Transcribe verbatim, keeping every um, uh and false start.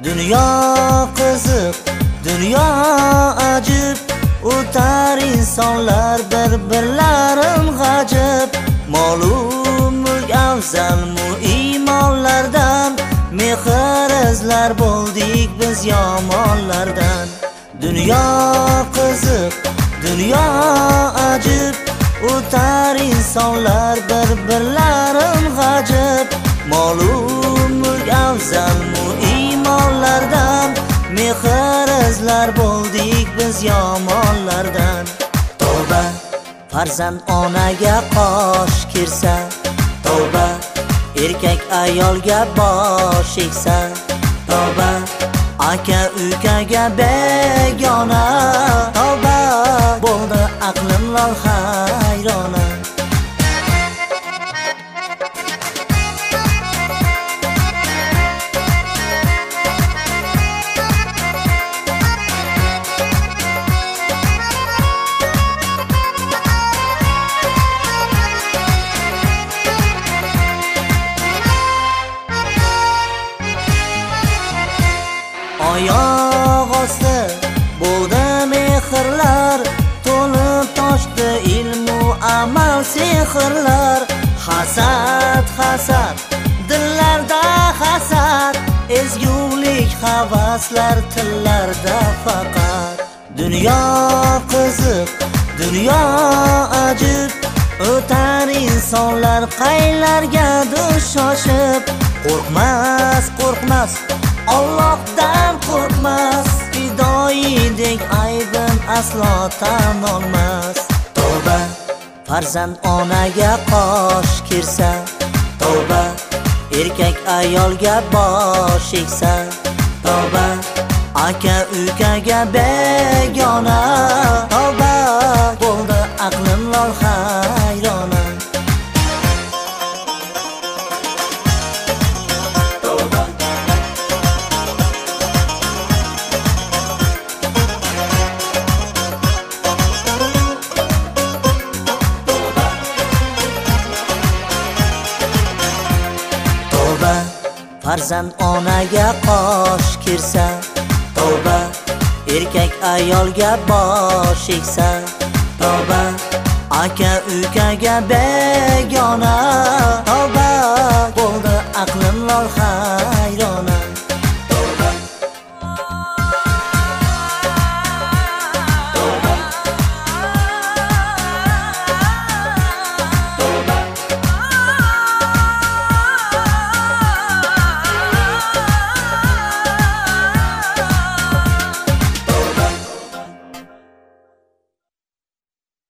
Dunyo qiziq, dunyo ajib, o'tar insonlar bir-birlarin g'ajib. Ma'lum mulk afzal muimonlardan, mehr izlar bo'ldik biz yomonlardan. Dunyo qiziq, dunyo ajib, o'tar insonlar bir-birlarin g'ajib. Ma'lum mulk afzal muimonlardan, mehr izlar bo'ldik biz yomonlardan. Tavba, farzand onaga qosh kirsa, tavba, erkak ayolga bosh egsa, tavba, aka ukaga begona, tavba, bo'ldi aqlim lol hayrona. Oyoq osti bo'ldi mehrlar, to'lib toshdi ilmu amal sehrlar. Hasad, hasad, dillarda hasad, ezgulik havaslar tillarda faqat. Dunyo qiziq, dunyo ajib, o'tar insonlar qaylargadir shoshib. Qo'rqmas, qo'rqmas, Allohdan qo'rqmas, fidoyidek aybin aslo tan olmas. Tavba, farzand onaga qosh kirsa, tavba, erkak ayolga bosh egsa, tavba, aka ukaga begona, tavba, bo'ldi aqlim lol hayrona. Farzand onaga qosh kirsa, tavba, erkak ayolga bosh egsa, tavba, aka ukaga begona.